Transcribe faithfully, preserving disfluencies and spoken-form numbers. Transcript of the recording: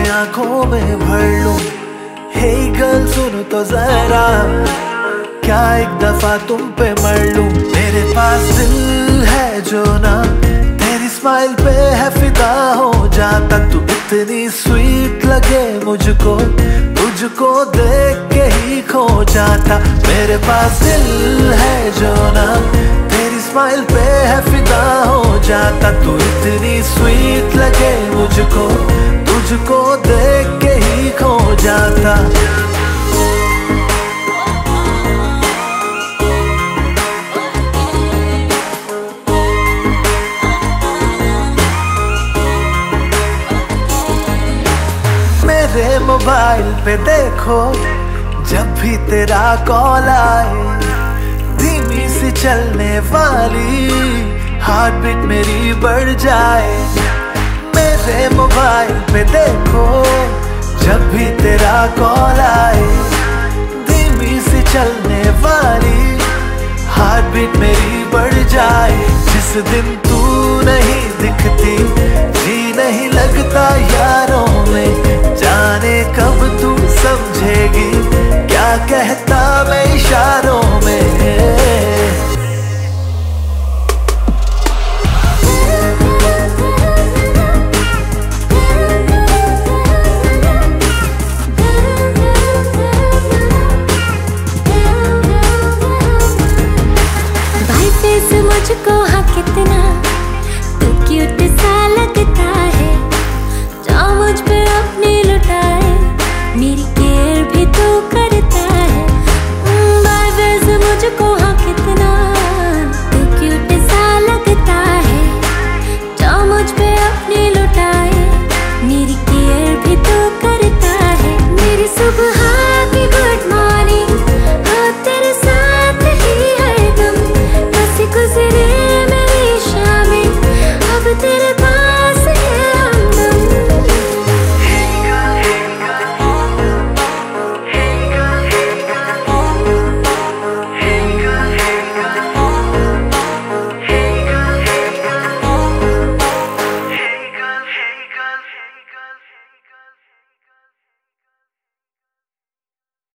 आंखों में भर लूं। हे गर्ल सुनो तो जरा, क्या एक दफा तुम पे मर लूं। मेरे पास दिल है जो ना तेरी स्माइल पे है फिदा हो जाता। तू इतनी स्वीट लगे मुझको, तुझको देख के ही खो जाता। मेरे पास दिल है जो ना तेरी स्माइल पे है फिदा हो जाता। तू इतनी स्वीट लगे मुझको, तुझको देख के ही खो जाता। मेरे मोबाइल पे देखो जब भी तेरा कॉल आए, धीमी सी चलने वाली हार्ट बीट मेरी बढ़ जाए। मेरे मोबाइल पे देखो जब भी तेरा कॉल आए, धीमी सी चलने वाली हार्ट बीट मेरी बढ़ जाए। जिस दिन तू नहीं दिखती जी नहीं लगता यारों में, जाने कब तू समझेगी क्या कहता मैं इशारों में। मुझको हाँ कितना तू क्यूट सा लगता है, जो मुझ पे अपनी लुटाए मेरी केयर भी तू करता है। बाय वैसे मुझको हाँ कितना तू क्यूट सा लगता है, जो मुझ पे अपनी लुटाए मेरी केयर भी तू करता है। मेरी सुबह